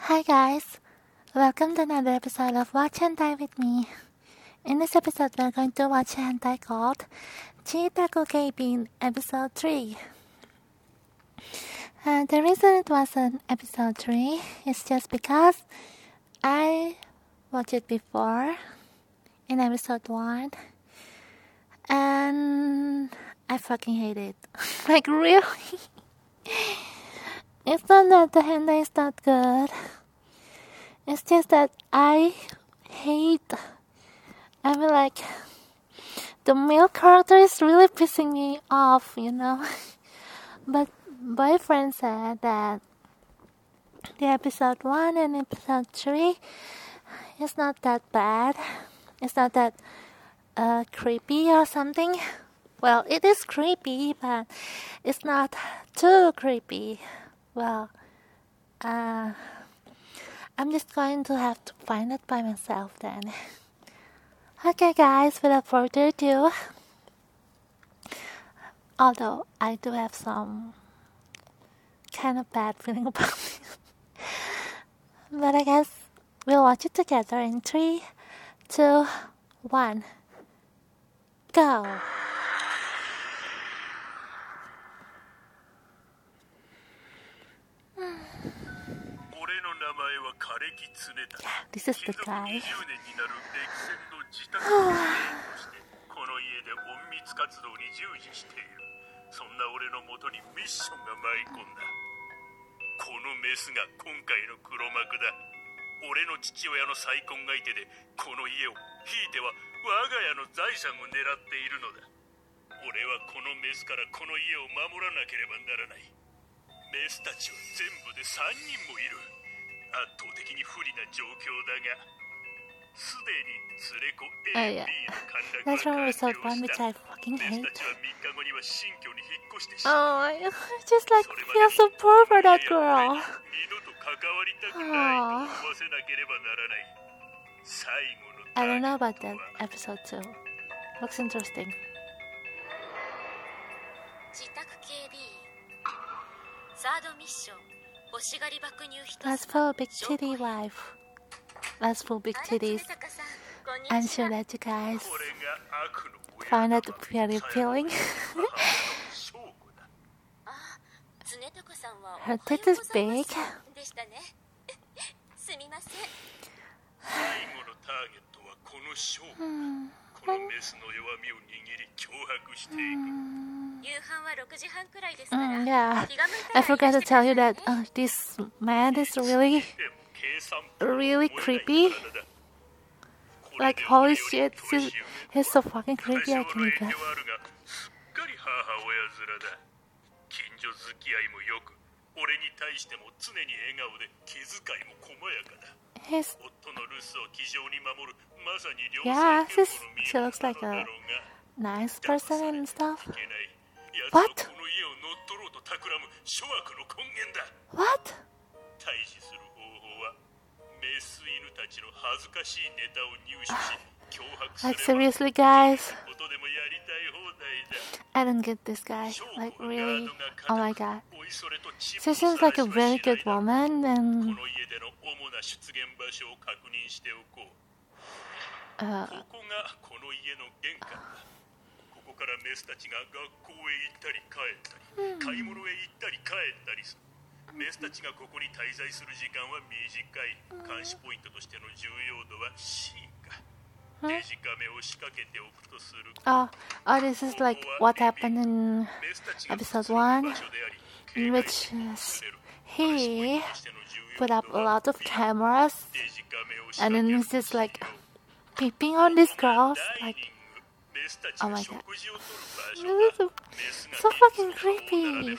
Hi guys, welcome to another episode of Watch Hentai with me. In this episode we're going to watch a hentai called Chiitaku Keibin episode 3. The reason it was an episode 3 is just because I watched it before in episode 1 and I fucking hate it. Like really? It's not that the hentai is not good. It's just that I hate. I mean, like, the male character is really pissing me off, you know. But boyfriend said that the episode 1 and episode 3 is not that bad. It's not that creepy or something. Well, it is creepy, but it's not too creepy. Well, I'm just going to have to find it by myself then. Okay guys, without further ado, although I do have some kind of bad feeling about it, but I guess we'll watch it together in 3, 2, 1, go! This is the guy. そんな俺の元にミッションが舞い込んだ。このメスが今回の黒幕だ。俺の父親の再婚相手でこの家を、ひいては我が家の財産を狙っているのだ。俺はこのメスからこの家を守らなければならない。メスたちは全部で3人もいる。圧倒的に不利な状況だが、すでに連れ子 A、B の陥落が完了した。メスたちは3日後には新居に引っ越してしまう。 I just like feel so poor for that girl. 二度と関わりたくないと思わせなければならない。最後の I don't know about that episode 2. Looks interesting. 自宅警備員サードミッション欲しがり爆乳一つ Let's follow Big Titty Wife. Let's follow Big Titties. I'm sure that you guys これが悪の親 find that very appealing. 常高さんは Her tit is big. でしたねすみません最後のターゲットはこのショー。このメスの弱みを握り脅迫していく。 夕飯は6時半くらいですから Yeah, 気が向いた I ら forgot to いらしてくだ tell さ you いね that this man is really, でも計算 really creepy. Like, holy shit, he's so fucking creepy, I can't even. すっかり母親面だ。近所付き合いもよく、俺に対しても常に笑顔で気遣いも細やかだ。 He's, 夫の留守を気丈に守る、まさに両 yeah, 性 she looks like だ a ろうが。 nice person and stuff. いけない。奴 What? はこの家を乗っ取ろうと企む諸悪の根源だ。 What? 対峙する方法はメス犬たちの恥ずかしいネタを入手し脅迫すれ Like, ば seriously, guys? ことでもやりたい放題だ。 I don't get this guy. Like, really? Oh my god. おいそれとチ She seems like a really good woman, こ and の家での主な出現場所を確認しておこう。 ここがこの家の玄関だ。ここからメスたちが学校へ行ったり帰ったり、買い物へ行ったり帰ったりする。メスたちがここに滞在する時間は短い。監視ポイントとしての重要度は C か。デジカメを仕掛けておくとする。 this is like what happened in episode 1, in which he put up a lot of cameras, and then he's just like peeping on these girls, like, oh my god, this is so fucking creepy.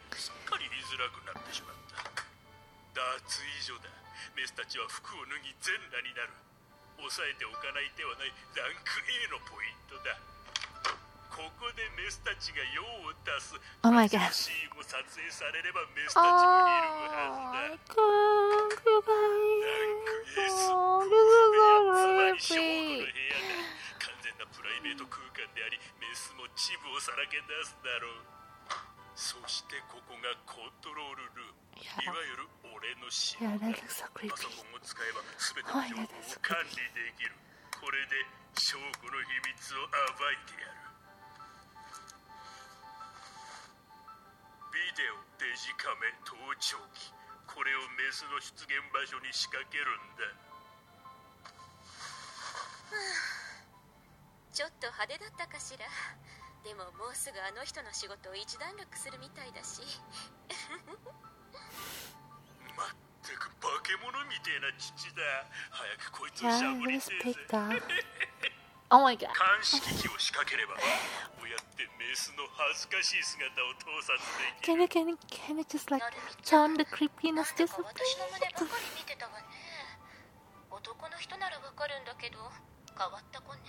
脱衣所だ。メスたちは服を脱ぎ全裸になる。抑えておかない手はないランク A のポイントだ。ここでメスたちが用を出す。 Oh my god. シーンを撮影されればメスたちもいるはずだ。 God, you ランク guys. つ This is まりショ so ー really トの部屋 creepy. だ。完全なプライベート空間であり、メスもチブをさらけ出すだろう。そしてここがコントロールルーム。 いわゆる俺の指 Yeah, 紋 that looks so パ creepy. ソコンを使えば全て Oh の my 情 god, 報 that's so を管 creepy. 理できる。これで証拠の秘密を暴いてやる。ビデオ、デジカメ、盗聴器、これをメスの出現場所に仕掛けるんだ。 ちょっと派手だったかしら。でももうすぐあの人の仕事を一段落するみたいだし。 まったく化け物みてえな父だ。早くこいつを Yeah, しゃ it ぶり was てえ picked ぜ。 up. Oh my god. 監視機器を仕掛ければこうやってメスの恥ずかしい姿を盗撮できる。 Can you just like turn the creepiness なんだ just か a 私の bit? 胸ばかり見てたわね。男の人ならわかるんだけど変わった子ね。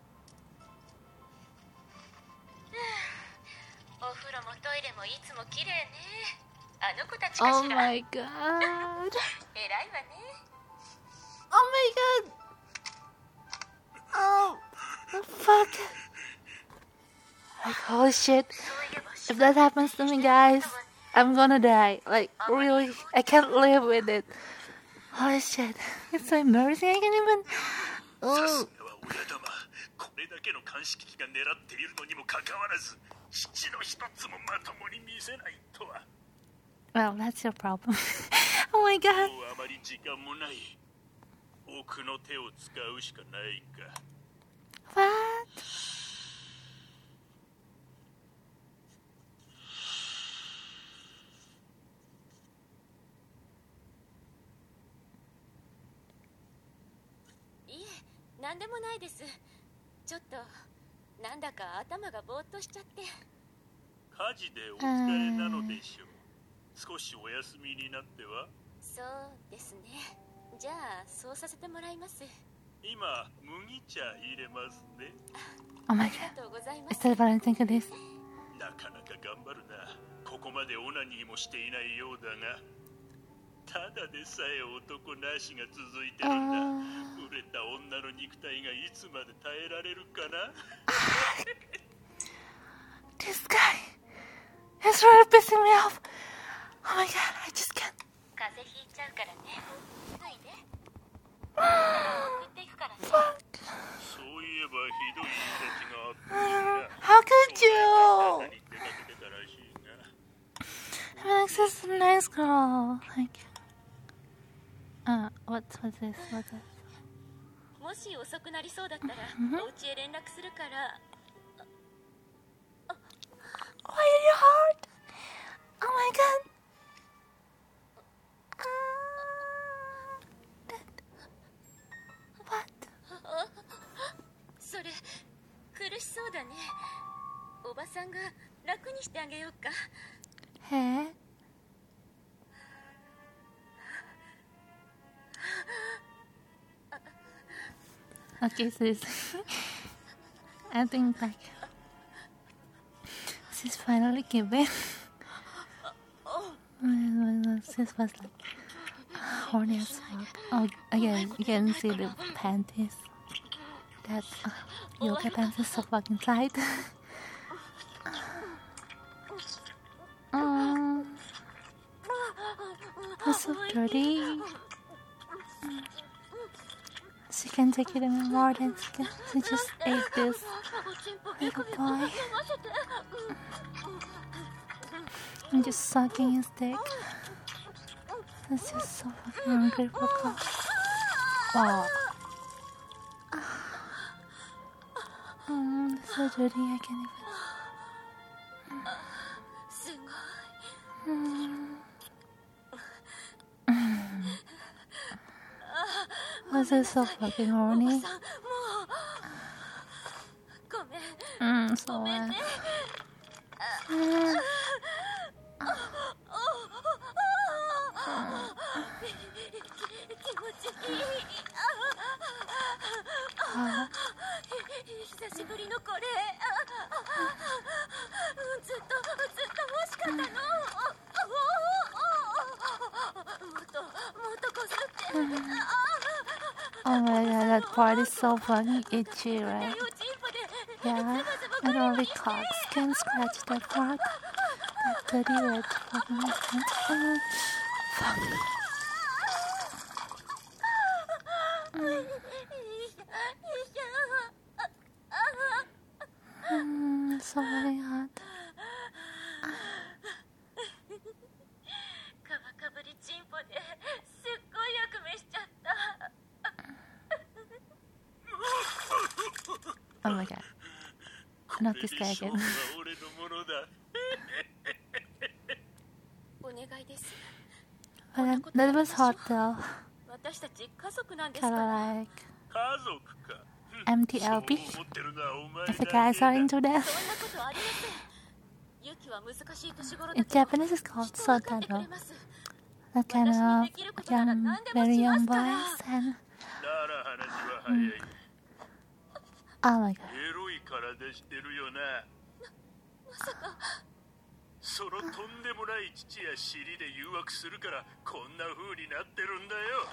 お風呂もトイレもいつも綺麗ね。あの子たちか Oh しら。 my god. 偉いわね。 Oh my god. Oh, fuck. Like, holy shit. そういえば If that happens to me, guys, I'm gonna die. Like, really, I can't live with it. Holy shit. It's so embarrassing. I can't even. さす Oh. がは親玉。これだけの監視機器が狙っているのにもかかわらず父の一つもまともに見せないとは。 Well, that's your problem. Oh my god. もうあまり時間もない。奥の手を使うしかないか。 What? いえ、なんでもないです。ちょっとなんだか頭がぼーっとしちゃって。 火事でお疲れなのでしょう。少しお休みになっては。 そうですね。じゃあそうさせてもらいます。 今麦茶入れますね。 Oh my あり god. がとうございま Is す。 that what I think it is? なかなか頑張るな。ここまでオナニーもしていないようだが、ただでさえ男なしが続いてるんだ。売れた女の肉体がいつまで耐えられるかな。 This guy is really pissing me off. Oh my god, I just can't. 風邪ひいちゃうからね。脱いで。送っていくからね。 そういえばひどい命があったんだ。 How could you? に出かけてたらしいが。 I mean, like, this is a nice girl. Like, what's this? What's this? もし遅くなりそうだったら、お家へ連絡するから。 Why are you hurt? Oh my god. What? それ苦しそうだね。おばさんが楽にしてあげようか。 Hey? Okay, so this, I think like she's finally giving. This was like horny as fuck. Oh, again, you can see the panties. That yoga pants is so fucking tight. That's so dirty. She can take it anymore than she just ate this little boy. I'm just sucking his dick. That's just so fucking ungrateful cock. Wow. That's so dirty, I can't even. すごい。 Was this so fucking おば horny? さん、もう。ごめん。 So ごめん what? ね。気持ちいい。久しぶりのこれ。ずっと欲しかったの。もっとこすって。 Oh my god, that part is so fucking itchy, right? よチンポで。 Yeah, and only cocks can scratch that part. That titty red. Fuck. So very hot. カバかぶりチンポですっごい悪夢しちゃった。 Oh my god. Not this guy again. 俺のものだ。 お願いです。 But that was hot though. 私たち家族なんですか Kinda ら。 like 家族か。 MTLB. そう思ってるのはお前 If the だ guys け are だ。 into that. そんなことありません。ユキは難しい年頃だ In けど Japanese it's called 人は分かってく Sotaro. れます。 That kind of young, very young boys and なら話は早い。 oh my god. エロい体してるよな。 まさかそのとんでもない父や尻で誘惑するからこんな風になってるんだよ。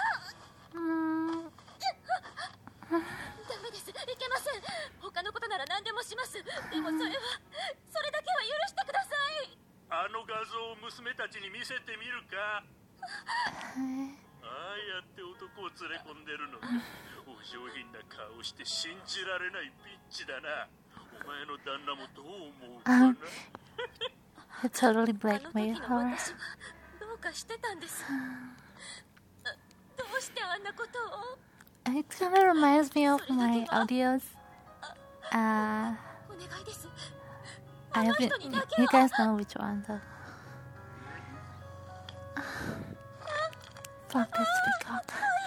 ダメです。いけません。他のことなら何でもします。でもそれだけは許してください。 あの画像を娘たちに見せてみるか。ああやって男を連れ込んでるのか。お上品な顔して信じられないピッチだな。お前の旦那もどう思うかな。 It totally あの時 blackmailed の her. 私はどうかしてたんです。どうしてあんなことを。 It kind of reminds me of my audios. お願いです。 I have you guys know which one though. Fuck this peacock.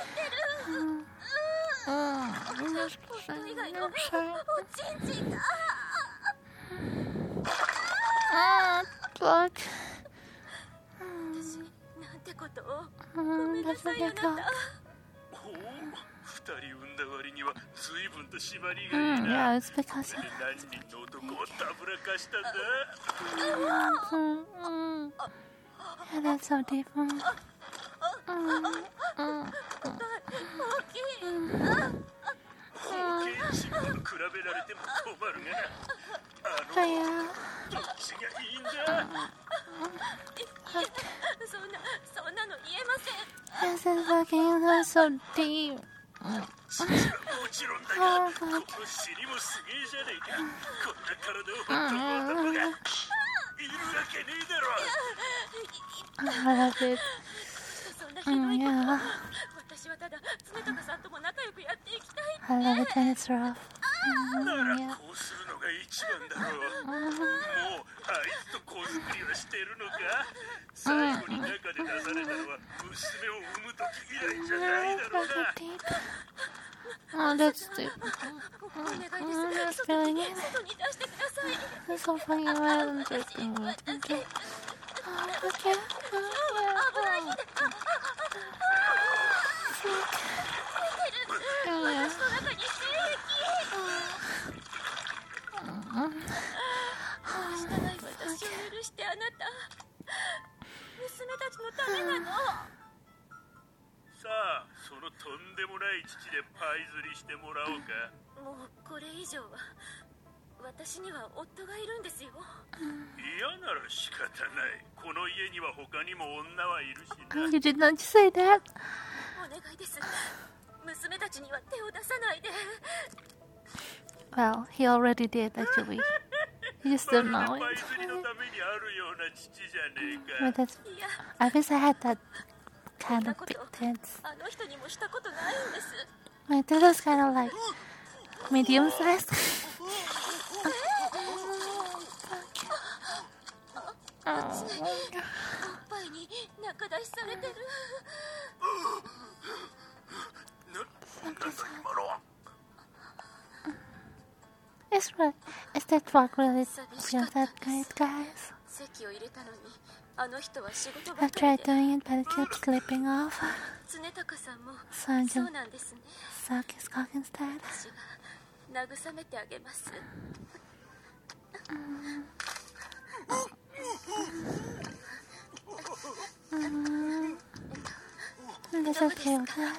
夫以外のおちんちんが。 Fuck. 私なんてことを。ごめんな That's さ a いあな peacock. た。 ほう、二人産んだ割には随分と縛りがいい Yeah, な。 it's because それで何人の男をたぶらかしたんだ。 yeah, that's so deep. 大きい。 大きいチンコと比べられても困るがな。 Yeah. どっちがいいんだ。 そんなの言えません。 This is fucking so deep. もちろんだが、この尻もすげえじゃねえか。こんな体をほっとく男がいるわけねえだろ。 I love it. そんなひどいこと。 Yeah. 私はただ常高さんとも仲良くやっていきたい。 I love it when it's rough. なら Yeah. こうするのが一番だろう。もうあいつと子作りはしてるのか。最後に中で出されたのは娘を産む時以来じゃないだろう That's な。 so deep. Oh, that's deep. お願いです。 That's feeling it. 外に出してください。 That's so fucking bad. I'm joking. Okay. Oh, okay. Oh, yeah. 私の中に精液。汚い私を許してあなた。娘たちのためなの。 さあ、そのとんでもない父でパイ釣りしてもらおうか。 もうこれ以上は。私には夫がいるんですよ。 嫌なら仕方ない。この家には他にも女はいるしな。 You did not say that. お願いです。娘たちには手を出さないで。 Well, he already did actually. You just don't ま know るでパイ it. 釣りのためにあるような父じゃねえ But か。 that's. いや、 I guess I had that こん kind な of こ big と tits. あの人にもしたことないんです。 My tits was kind of like medium sized. おっぱいに中出しされてる。 なんだ今のは。 Is that fuck really feels that great, guys? 席を入れたのに、あの人は仕事ば I've かり tried で。 doing it, but it keeps slipping off. 常高さんも So I そう just なんですね。 suck his cock instead. 私が慰めてあげます。 That's okay with that.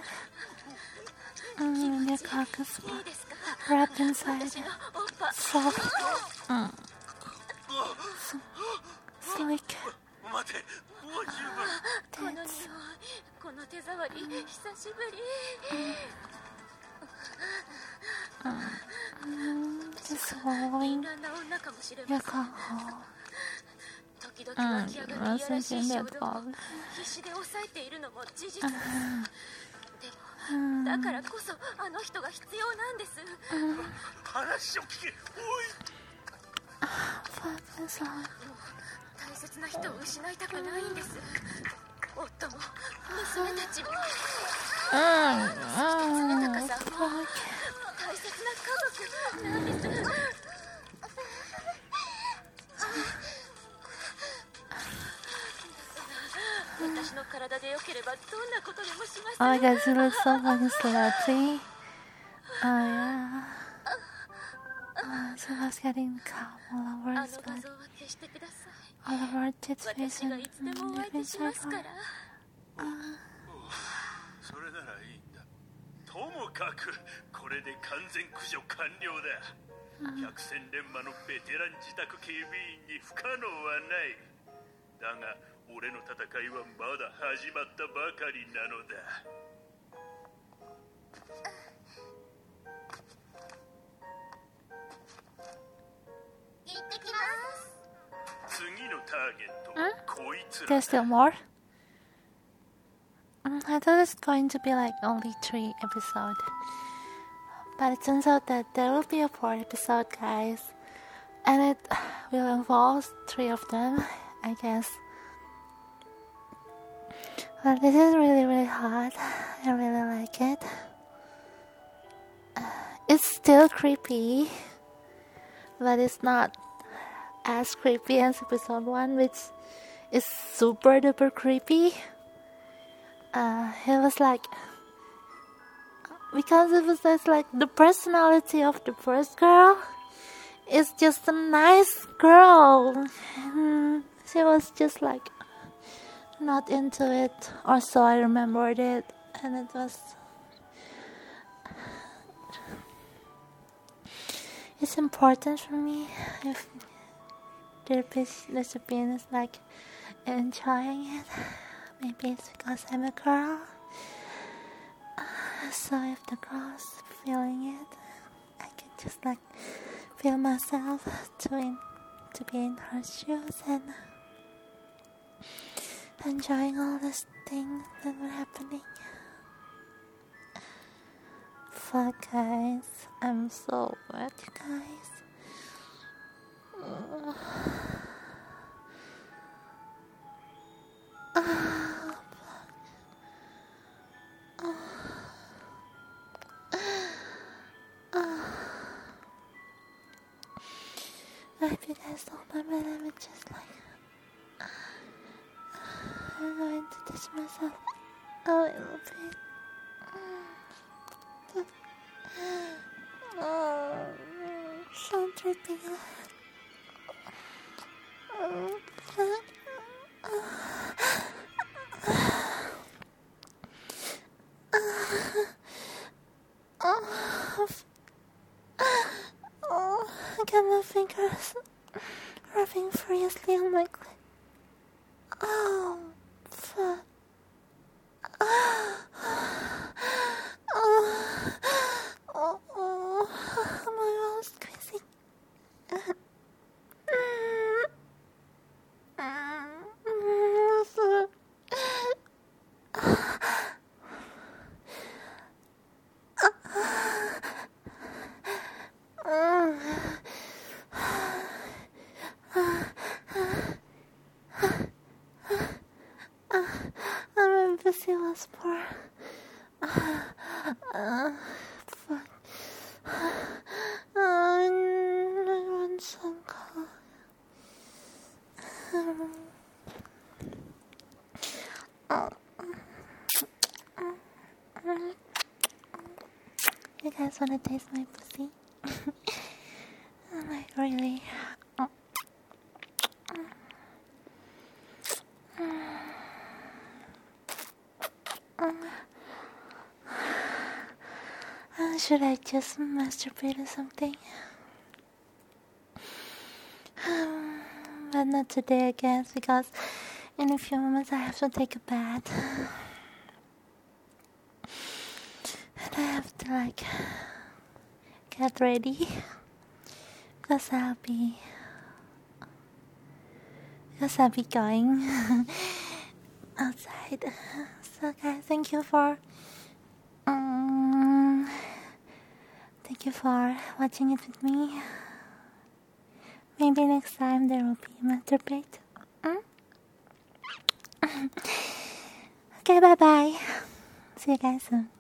Your cock is いいですか。 wrapped inside 私のおっぱ soft, It's like 待て、もう十分。 この匂い、この手触り、久しぶり。 just 敏 swallowing 感な女かもしれ your ません。 alcohol. 時々湧き上がるいやらしい thinking 衝 that 動を Bob. 必死で抑えているのも事実です。でも、だからこそあの人が必要なんです。 話を聞け。おい。 Fuck this up. 大切な人を失いたくないんです。夫も娘たちも。高さんも大切な家族なんです。私の体でよければどんなことでもします。 Oh my god, she looks so fucking slutty. Oh yeah. She was getting calm all over あ his の画 back. 像は消してください。 All over her tits, face, 私が and いつでもお相手しますから。 それならいいんだ。ともかくこれで完全駆除完了だ。百戦錬磨のベテラン自宅警備員に不可能はない。だが俺の戦いはまだ始まったばかりなのだ。 行ってきます。 次のターゲットはこいつら There's still more? I thought it's going to be like only 3 episodes. But it turns out that there will be a 4th episode, guys. And it will involve 3 of them, I guess. Well, this is really, really hot. I really like it. It's still creepy, but it's not as creepy as episode 1, which is super duper creepy. It was like, because it was just like the personality of the first girl is just a nice girl. She was just like not into it, or so I remembered it, and it was. It's important for me if the recipient is like enjoying it. Maybe it's because I'm a girl. So if the girl's feeling it, I can just like feel myself to be in her shoes and enjoying all these things that were happening. Fuck, guys, I'm so wet, guys. I hope you guys don't mind, I'm just like I'm going to touch myself a little bit. So dripping. I got my fingers rubbing furiously on my clit. Oh, fuck. My mouth's squeezing. I'm pussy was poor. Fuck. I want some coffee. You guys wanna taste my pussy? Like, really? Should I just masturbate or something? But but not today, I guess, because in a few moments I have to take a bath. And I have to like get ready because I'll be going outside. So guys, thank you for watching it with me. Maybe next time there will be a masturbate. Okay, bye bye. See you guys soon.